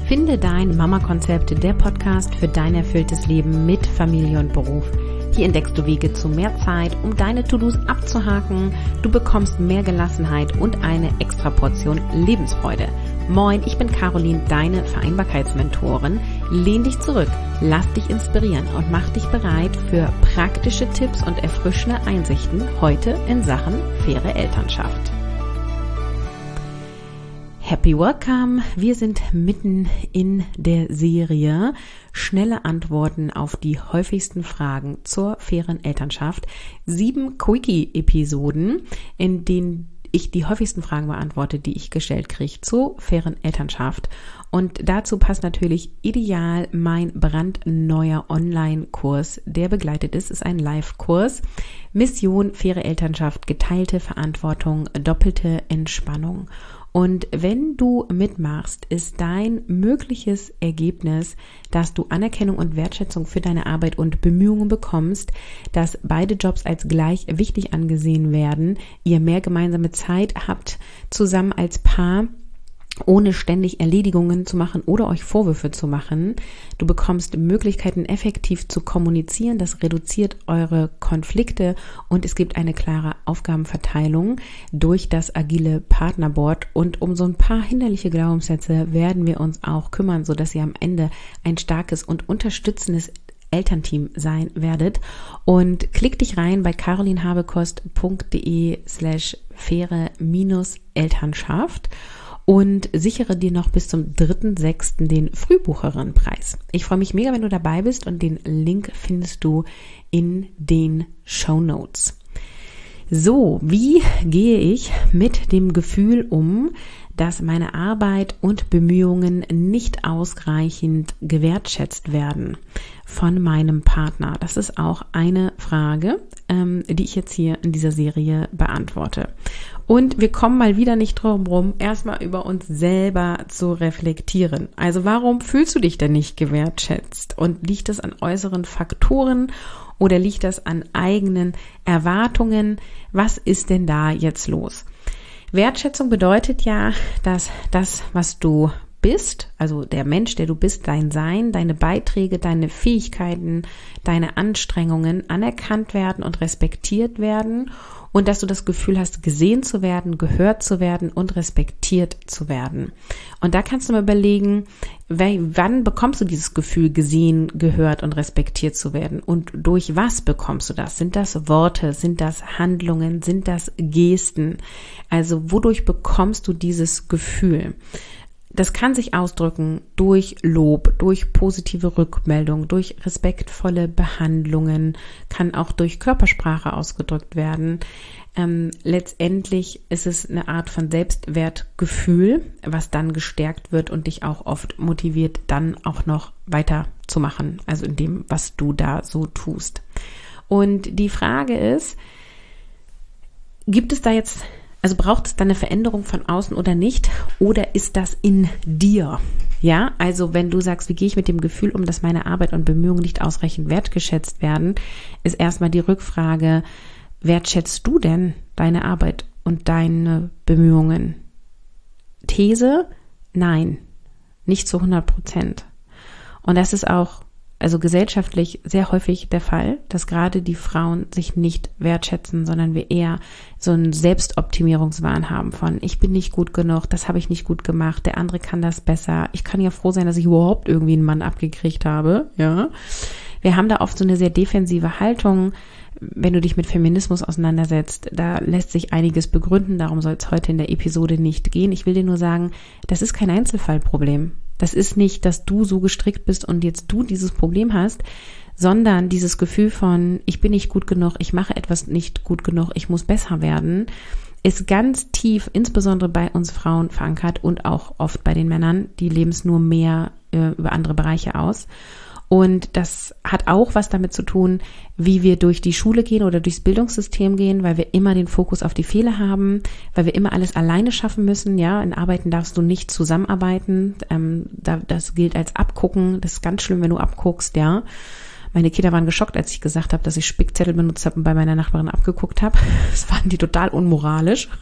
Finde dein Mama-Konzept, der Podcast für dein erfülltes Leben mit Familie und Beruf. Hier entdeckst du Wege zu mehr Zeit, um deine To-Dos abzuhaken. Du bekommst mehr Gelassenheit und eine extra Portion Lebensfreude. Moin, ich bin Caroline, deine Vereinbarkeitsmentorin. Lehn dich zurück, lass dich inspirieren und mach dich bereit für praktische Tipps und erfrischende Einsichten heute in Sachen faire Elternschaft. Happy Welcome! Wir sind mitten in der Serie Schnelle Antworten auf die häufigsten Fragen zur fairen Elternschaft. 7 Quickie-Episoden, in denen ich die häufigsten Fragen beantworte, die ich gestellt kriege zur fairen Elternschaft. Und dazu passt natürlich ideal mein brandneuer Online-Kurs, der begleitet ist ein Live-Kurs. Mission faire Elternschaft, geteilte Verantwortung, doppelte Entspannung. Und wenn du mitmachst, ist dein mögliches Ergebnis, dass du Anerkennung und Wertschätzung für deine Arbeit und Bemühungen bekommst, dass beide Jobs als gleich wichtig angesehen werden, ihr mehr gemeinsame Zeit habt zusammen als Paar, ohne ständig Erledigungen zu machen oder euch Vorwürfe zu machen. Du bekommst Möglichkeiten, effektiv zu kommunizieren. Das reduziert eure Konflikte und es gibt eine klare Aufgabenverteilung durch das agile Partnerboard. Und um so ein paar hinderliche Glaubenssätze werden wir uns auch kümmern, sodass ihr am Ende ein starkes und unterstützendes Elternteam sein werdet. Und klick dich rein bei carolinhabekost.de/faire-Elternschaft und sichere dir noch bis zum 3.6. den Frühbucherinnenpreis. Ich freue mich mega, wenn du dabei bist und den Link findest du in den Shownotes. So, wie gehe ich mit dem Gefühl um, dass meine Arbeit und Bemühungen nicht ausreichend gewertschätzt werden von meinem Partner? Das ist auch eine Frage, die ich jetzt hier in dieser Serie beantworte. Und wir kommen mal wieder nicht drum rum, erstmal über uns selber zu reflektieren. Also warum fühlst du dich denn nicht gewertschätzt? Und liegt das an äußeren Faktoren oder liegt das an eigenen Erwartungen? Was ist denn da jetzt los? Wertschätzung bedeutet ja, dass das, was du bist, also der Mensch, der du bist, dein Sein, deine Beiträge, deine Fähigkeiten, deine Anstrengungen anerkannt werden und respektiert werden und dass du das Gefühl hast, gesehen zu werden, gehört zu werden und respektiert zu werden. Und da kannst du mal überlegen, wann bekommst du dieses Gefühl, gesehen, gehört und respektiert zu werden? Und durch was bekommst du das? Sind das Worte? Sind das Handlungen? Sind das Gesten? Also wodurch bekommst du dieses Gefühl? Das kann sich ausdrücken durch Lob, durch positive Rückmeldung, durch respektvolle Behandlungen, kann auch durch Körpersprache ausgedrückt werden. Letztendlich ist es eine Art von Selbstwertgefühl, was dann gestärkt wird und dich auch oft motiviert, dann auch noch weiterzumachen, also in dem, was du da so tust. Und die Frage ist, braucht es da eine Veränderung von außen oder nicht? Oder ist das in dir? Ja, also wenn du sagst, wie gehe ich mit dem Gefühl um, dass meine Arbeit und Bemühungen nicht ausreichend wertgeschätzt werden, ist erstmal die Rückfrage, wertschätzt du denn deine Arbeit und deine Bemühungen? These? Nein, nicht zu 100%. Und das ist auch gesellschaftlich sehr häufig der Fall, dass gerade die Frauen sich nicht wertschätzen, sondern wir eher so einen Selbstoptimierungswahn haben von, ich bin nicht gut genug, das habe ich nicht gut gemacht, der andere kann das besser, ich kann ja froh sein, dass ich überhaupt irgendwie einen Mann abgekriegt habe, ja. Wir haben da oft so eine sehr defensive Haltung. Wenn du dich mit Feminismus auseinandersetzt, da lässt sich einiges begründen, darum soll es heute in der Episode nicht gehen. Ich will dir nur sagen, das ist kein Einzelfallproblem. Das ist nicht, dass du so gestrickt bist und jetzt du dieses Problem hast, sondern dieses Gefühl von, ich bin nicht gut genug, ich mache etwas nicht gut genug, ich muss besser werden, ist ganz tief, insbesondere bei uns Frauen verankert und auch oft bei den Männern, die leben es nur mehr über andere Bereiche aus. Und das hat auch was damit zu tun, wie wir durch die Schule gehen oder durchs Bildungssystem gehen, weil wir immer den Fokus auf die Fehler haben, weil wir immer alles alleine schaffen müssen. Ja, in Arbeiten darfst du nicht zusammenarbeiten. Das gilt als Abgucken. Das ist ganz schlimm, wenn du abguckst, ja. Meine Kinder waren geschockt, als ich gesagt habe, dass ich Spickzettel benutzt habe und bei meiner Nachbarin abgeguckt habe. Das fanden die total unmoralisch.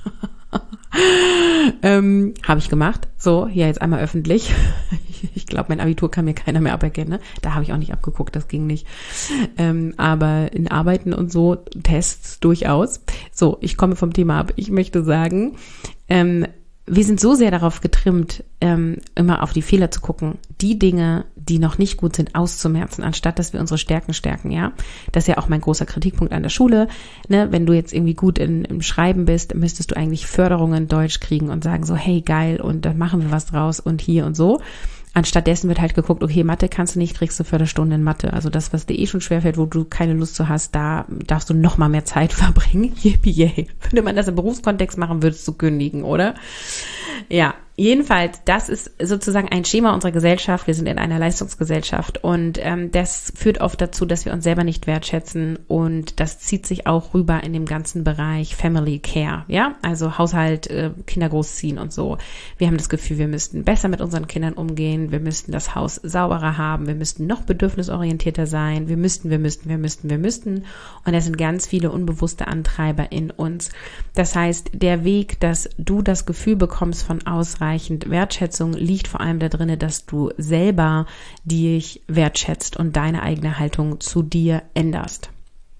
Habe ich gemacht. So, hier jetzt einmal öffentlich. Ich glaube, mein Abitur kann mir keiner mehr aberkennen. Ne? Da habe ich auch nicht abgeguckt, das ging nicht. Aber in Arbeiten und so, Tests durchaus. So, ich komme vom Thema ab. Ich möchte sagen, wir sind so sehr darauf getrimmt, immer auf die Fehler zu gucken, die Dinge, die noch nicht gut sind, auszumerzen, anstatt dass wir unsere Stärken stärken, ja. Das ist ja auch mein großer Kritikpunkt an der Schule. Ne? Wenn du jetzt irgendwie gut im Schreiben bist, müsstest du eigentlich Förderungen in Deutsch kriegen und sagen so, hey, geil, und dann machen wir was draus und hier und so. Anstattdessen wird halt geguckt, okay, Mathe kannst du nicht, kriegst du Förderstunde in Mathe. Also das, was dir schon schwerfällt, wo du keine Lust zu hast, da darfst du noch mal mehr Zeit verbringen. Yippie yay. Würde man das im Berufskontext machen, würdest du kündigen, oder? Ja, jedenfalls, das ist sozusagen ein Schema unserer Gesellschaft. Wir sind in einer Leistungsgesellschaft und das führt oft dazu, dass wir uns selber nicht wertschätzen und das zieht sich auch rüber in dem ganzen Bereich Family Care, ja, also Haushalt, Kinder großziehen und so. Wir haben das Gefühl, wir müssten besser mit unseren Kindern umgehen, wir müssten das Haus sauberer haben, wir müssten noch bedürfnisorientierter sein, wir müssten und das sind ganz viele unbewusste Antreiber in uns. Das heißt, der Weg, dass du das Gefühl bekommst von ausreichend Wertschätzung, liegt vor allem da drin, dass du selber dich wertschätzt und deine eigene Haltung zu dir änderst.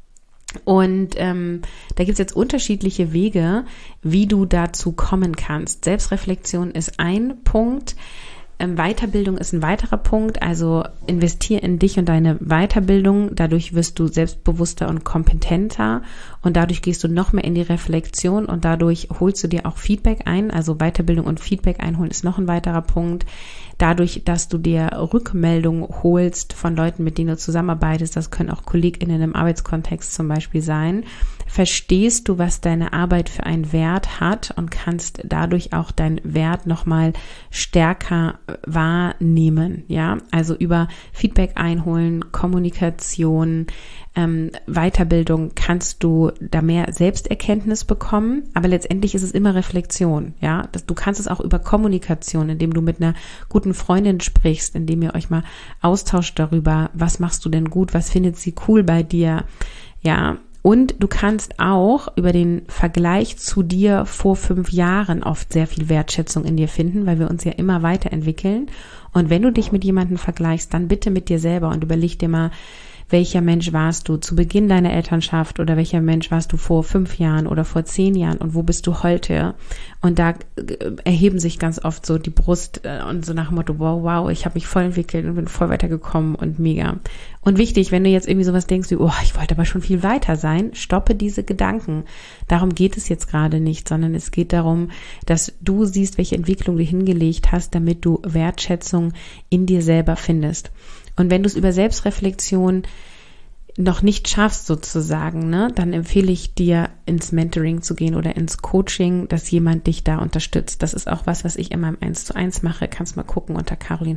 Und da gibt's jetzt unterschiedliche Wege, wie du dazu kommen kannst. Selbstreflexion ist ein Punkt. Weiterbildung ist ein weiterer Punkt, also investier in dich und deine Weiterbildung, dadurch wirst du selbstbewusster und kompetenter und dadurch gehst du noch mehr in die Reflexion und dadurch holst du dir auch Feedback ein, also Weiterbildung und Feedback einholen ist noch ein weiterer Punkt. Dadurch, dass du dir Rückmeldungen holst von Leuten, mit denen du zusammenarbeitest, das können auch KollegInnen im Arbeitskontext zum Beispiel sein, verstehst du, was deine Arbeit für einen Wert hat und kannst dadurch auch deinen Wert nochmal stärker wahrnehmen, ja, also über Feedback einholen, Kommunikation, Weiterbildung kannst du da mehr Selbsterkenntnis bekommen, aber letztendlich ist es immer Reflexion, ja, du kannst es auch über Kommunikation, indem du mit einer guten Freundin sprichst, indem ihr euch mal austauscht darüber, was machst du denn gut, was findet sie cool bei dir, ja, und du kannst auch über den Vergleich zu dir vor 5 Jahren oft sehr viel Wertschätzung in dir finden, weil wir uns ja immer weiterentwickeln. Und wenn du dich mit jemandem vergleichst, dann bitte mit dir selber und überleg dir mal, welcher Mensch warst du zu Beginn deiner Elternschaft oder welcher Mensch warst du vor 5 Jahren oder vor 10 Jahren und wo bist du heute? Und da erheben sich ganz oft so die Brust und so nach dem Motto, wow, ich habe mich voll entwickelt und bin voll weitergekommen und mega. Und wichtig, wenn du jetzt irgendwie sowas denkst wie, ich wollte aber schon viel weiter sein, stoppe diese Gedanken. Darum geht es jetzt gerade nicht, sondern es geht darum, dass du siehst, welche Entwicklung du hingelegt hast, damit du Wertschätzung in dir selber findest. Und wenn du es über Selbstreflexion noch nicht schaffst sozusagen, ne, dann empfehle ich dir, ins Mentoring zu gehen oder ins Coaching, dass jemand dich da unterstützt. Das ist auch was ich immer im 1:1 mache. Kannst mal gucken unter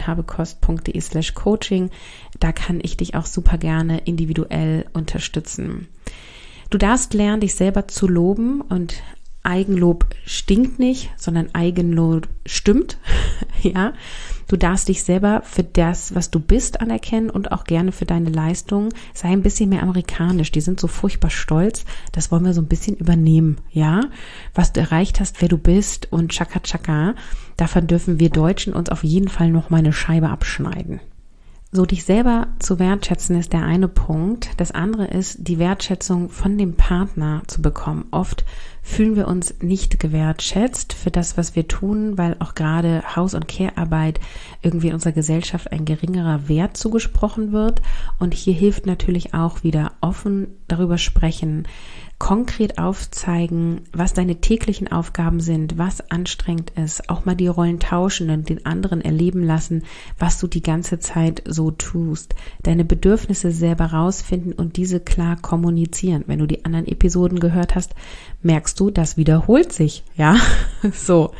carolinhabekost.de/coaching. Da kann ich dich auch super gerne individuell unterstützen. Du darfst lernen, dich selber zu loben und Eigenlob stinkt nicht, sondern Eigenlob stimmt, ja. Du darfst dich selber für das, was du bist, anerkennen und auch gerne für deine Leistung. Sei ein bisschen mehr amerikanisch. Die sind so furchtbar stolz. Das wollen wir so ein bisschen übernehmen, ja. Was du erreicht hast, wer du bist und tschakka tschakka. Davon dürfen wir Deutschen uns auf jeden Fall noch mal eine Scheibe abschneiden. So, dich selber zu wertschätzen ist der eine Punkt. Das andere ist, die Wertschätzung von dem Partner zu bekommen. Oft fühlen wir uns nicht gewertschätzt für das, was wir tun, weil auch gerade Haus- und Care-Arbeit irgendwie in unserer Gesellschaft ein geringerer Wert zugesprochen wird. Und hier hilft natürlich auch wieder offen darüber sprechen, konkret aufzeigen, was deine täglichen Aufgaben sind, was anstrengend ist, auch mal die Rollen tauschen und den anderen erleben lassen, was du die ganze Zeit so tust, deine Bedürfnisse selber rausfinden und diese klar kommunizieren. Wenn du die anderen Episoden gehört hast, merkst du, das wiederholt sich, ja, so.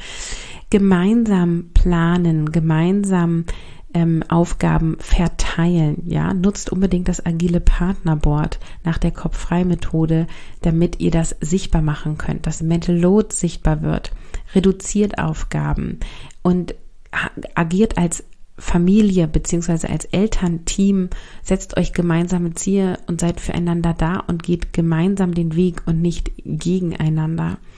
Gemeinsam planen, gemeinsam Aufgaben verteilen, ja, nutzt unbedingt das agile Partnerboard nach der Kopf-frei-Methode, damit ihr das sichtbar machen könnt, dass Mental Load sichtbar wird, reduziert Aufgaben und agiert als Familie beziehungsweise als Elternteam, setzt euch gemeinsame Ziele und seid füreinander da und geht gemeinsam den Weg und nicht gegeneinander.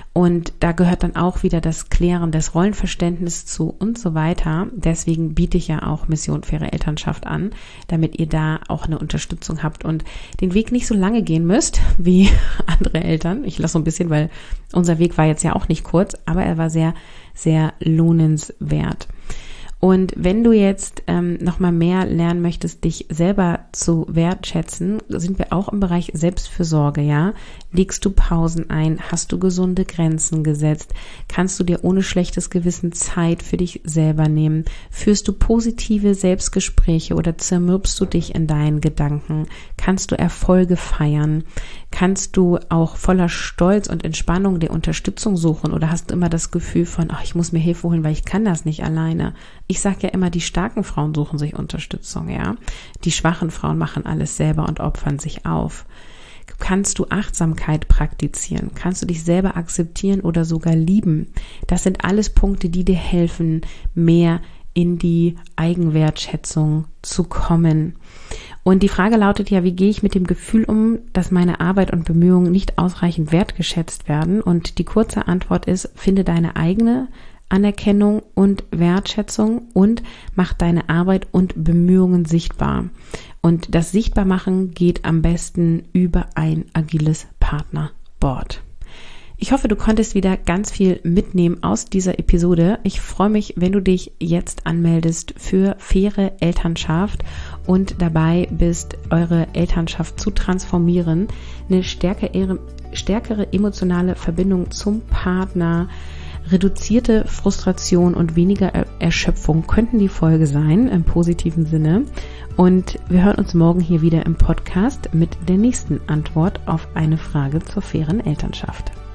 Und da gehört dann auch wieder das Klären des Rollenverständnisses zu und so weiter. Deswegen biete ich ja auch Mission Faire Elternschaft an, damit ihr da auch eine Unterstützung habt und den Weg nicht so lange gehen müsst wie andere Eltern. Ich lasse so ein bisschen, weil unser Weg war jetzt ja auch nicht kurz, aber er war sehr, sehr lohnenswert. Und wenn du jetzt nochmal mehr lernen möchtest, dich selber zu wertschätzen, sind wir auch im Bereich Selbstfürsorge, ja? Legst du Pausen ein? Hast du gesunde Grenzen gesetzt? Kannst du dir ohne schlechtes Gewissen Zeit für dich selber nehmen? Führst du positive Selbstgespräche oder zermürbst du dich in deinen Gedanken? Kannst du Erfolge feiern? Kannst du auch voller Stolz und Entspannung dir Unterstützung suchen oder hast du immer das Gefühl von, ach, ich muss mir Hilfe holen, weil ich kann das nicht alleine? Ich sage ja immer, die starken Frauen suchen sich Unterstützung, ja. Die schwachen Frauen machen alles selber und opfern sich auf. Kannst du Achtsamkeit praktizieren? Kannst du dich selber akzeptieren oder sogar lieben? Das sind alles Punkte, die dir helfen, mehr in die Eigenwertschätzung zu kommen. Und die Frage lautet ja, wie gehe ich mit dem Gefühl um, dass meine Arbeit und Bemühungen nicht ausreichend wertgeschätzt werden? Und die kurze Antwort ist, finde deine eigene Anerkennung und Wertschätzung und mach deine Arbeit und Bemühungen sichtbar. Und das Sichtbarmachen geht am besten über ein agiles Partnerboard. Ich hoffe, du konntest wieder ganz viel mitnehmen aus dieser Episode. Ich freue mich, wenn du dich jetzt anmeldest für faire Elternschaft und dabei bist, eure Elternschaft zu transformieren, eine stärkere emotionale Verbindung zum Partner, reduzierte Frustration und weniger Erschöpfung könnten die Folge sein, im positiven Sinne. Und wir hören uns morgen hier wieder im Podcast mit der nächsten Antwort auf eine Frage zur fairen Elternschaft.